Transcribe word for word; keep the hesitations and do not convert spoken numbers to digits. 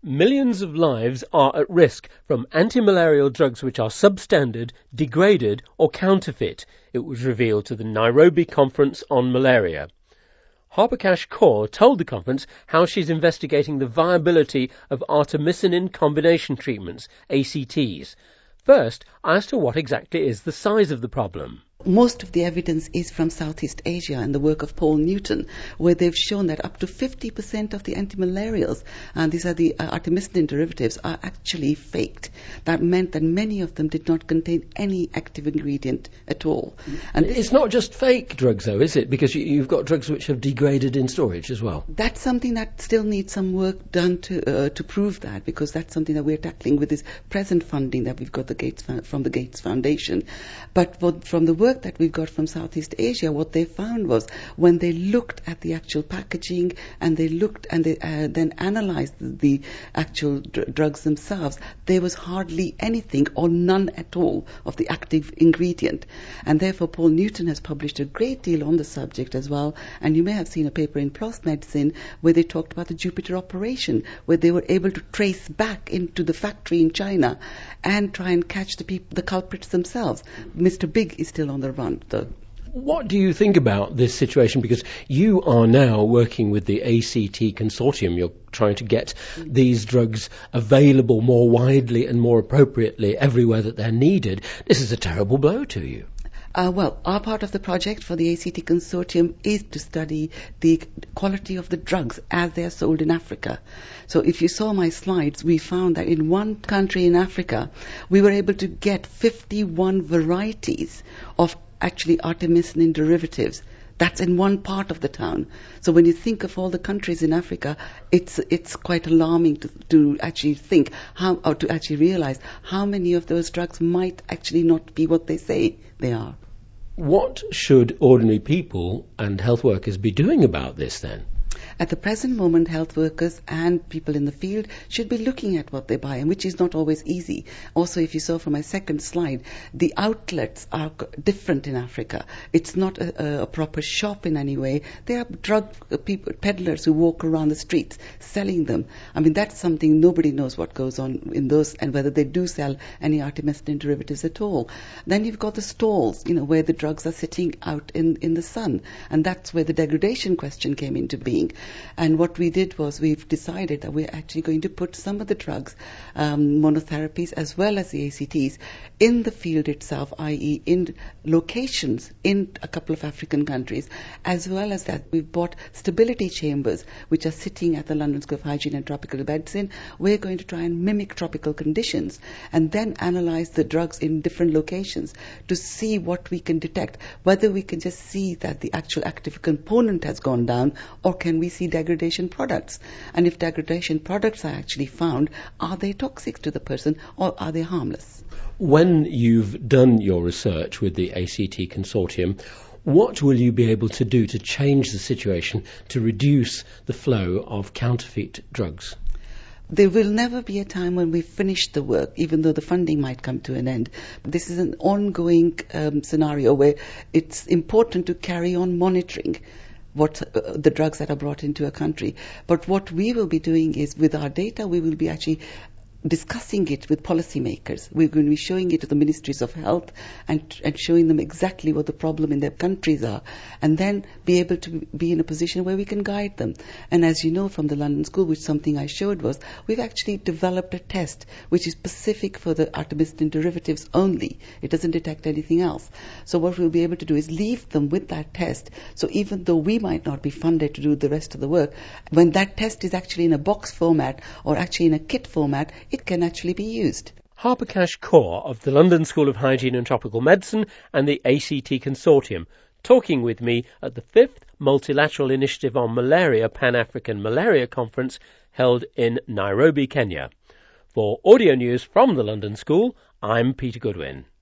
Millions of lives are at risk from anti-malarial drugs which are substandard, degraded or counterfeit, it was revealed to the Nairobi Conference on Malaria. Harpakash Kaur told the conference how she's investigating the viability of artemisinin combination treatments, A C Ts. First, I asked her what exactly is the size of the problem. Most of the evidence is from Southeast Asia and the work of Paul Newton, where they've shown that up to fifty percent of the antimalarials, and these are the uh, artemisinin derivatives, are actually faked. That meant that many of them did not contain any active ingredient at all. And it's not just fake drugs, though, is it? Because you, you've got drugs which have degraded in storage as well. That's something that still needs some work done to uh, to prove that, because that's something that we're tackling with this present funding that we've got the Gates from the Gates Foundation. But for, from the work that we've got from Southeast Asia, what they found was when they looked at the actual packaging and they looked and they uh, then analyzed the, the actual dr- drugs themselves, there was hardly anything or none at all of the active ingredient. And therefore Paul Newton has published a great deal on the subject as well, and you may have seen a paper in PLOS Medicine where they talked about the Jupiter operation, where they were able to trace back into the factory in China and try and catch the people, the culprits themselves. Mister Big is still on the run, though. What do you think about this situation? Because you are now working with the A C T consortium. You're trying to get these drugs available more widely and more appropriately everywhere that they're needed. This is a terrible blow to you. Uh, well, our part of the project for the A C T consortium is to study the quality of the drugs as they are sold in Africa. So if you saw my slides, we found that in one country in Africa, we were able to get fifty-one varieties of actually artemisinin derivatives. That's in one part of the town. So when you think of all the countries in Africa, it's it's quite alarming to, to actually think how, or to actually realize how many of those drugs might actually not be what they say they are. What should ordinary people and health workers be doing about this then? At the present moment, health workers and people in the field should be looking at what they buy, and which is not always easy. Also, if you saw from my second slide, the outlets are different in Africa. It's not a, a proper shop in any way. They are drug people, peddlers who walk around the streets selling them. I mean, that's something nobody knows what goes on in those, and whether they do sell any artemisinin derivatives at all. Then you've got the stalls, you know, where the drugs are sitting out in, in the sun, and that's where the degradation question came into being. And what we did was we've decided that we're actually going to put some of the drugs, um, monotherapies as well as the A C Ts, in the field itself, that is in locations in a couple of African countries, as well as that we've bought stability chambers which are sitting at the London School of Hygiene and Tropical Medicine. We're going to try and mimic tropical conditions and then analyze the drugs in different locations to see what we can detect, whether we can just see that the actual active component has gone down, or can we see degradation products. And if degradation products are actually found, are they toxic to the person or are they harmless? When you've done your research with the A C T consortium, what will you be able to do to change the situation to reduce the flow of counterfeit drugs? There will never be a time when we've finished the work, even though the funding might come to an end. This is an ongoing um, scenario where it's important to carry on monitoring what uh, the drugs that are brought into a country. But what we will be doing is, with our data, we will be actually discussing it with policymakers. We're going to be showing it to the ministries of health and, and showing them exactly what the problem in their countries are, and then be able to be in a position where we can guide them. And as you know from the London School, which something I showed was, we've actually developed a test which is specific for the artemisinin derivatives only. It doesn't detect anything else. So what we'll be able to do is leave them with that test. So even though we might not be funded to do the rest of the work, when that test is actually in a box format or actually in a kit format, it can actually be used. Harpakash Kaur of the London School of Hygiene and Tropical Medicine and the A C T Consortium, talking with me at the fifth Multilateral Initiative on Malaria Pan-African Malaria Conference held in Nairobi, Kenya. For Audio News from the London School, I'm Peter Goodwin.